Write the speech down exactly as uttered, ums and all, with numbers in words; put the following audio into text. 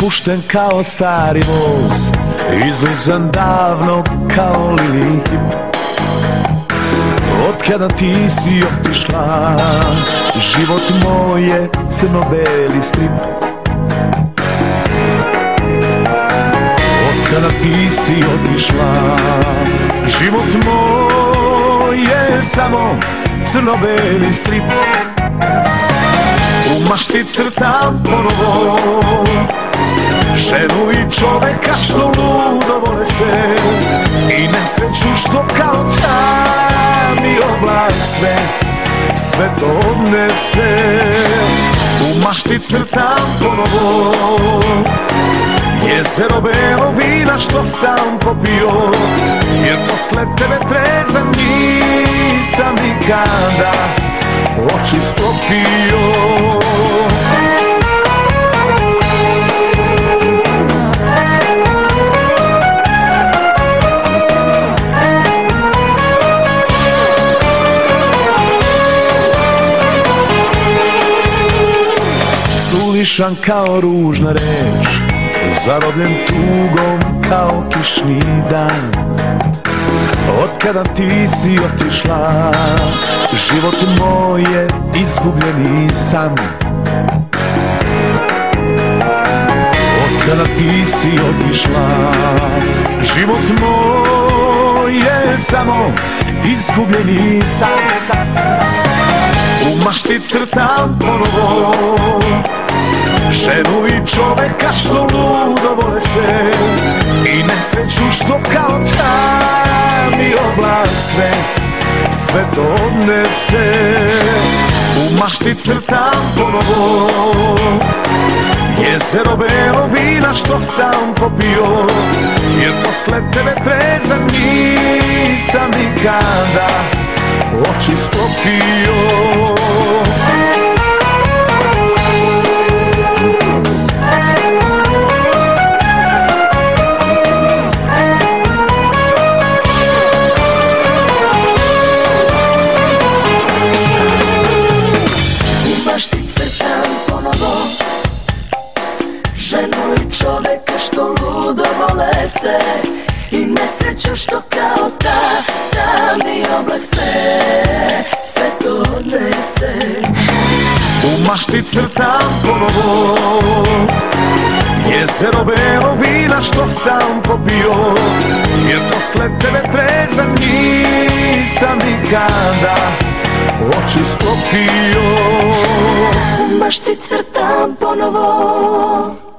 Pušten kao stari voz, izlizan davno kao lilih. Od kada ti si otišla, život moj je crno-beli strip. Od kada ti si otišla, život moj je samo crno-beli strip. U mašti crtam ponovo ženu i čoveka što ludo vole se, i nesreću što kao tamni oblak sve, sve to odnese. U mašti crtam ponovo jezero belo vina što sam popio, jer posle tebe trezan nisam nikada oči sklopio. Sulišan kao ružna reč, zarobljen tugom kao kišni dan. Od kada ti si otišla, život moj je izgubljeni san. Od kada ti si otišla, život moj je samo izgubljeni san. U mašti crtam ponovo ženu i čoveka što ludo vole se, i nesreću što kao tamni oblak sve, sve to odnese. U mašti crtam ponovo jezero belo vina što sam popio, jer posle tebe trezan nisam nikada oči sklopio. Ženu i čoveka što ludo vole se, i nesreću što kao ta tamni oblak sve, sve to odnese. U mašti crtam ponovo jezero belo vina što sam popio, jer posle tebe trezan nisam nikada oči sklopio. U mašti crtam ponovo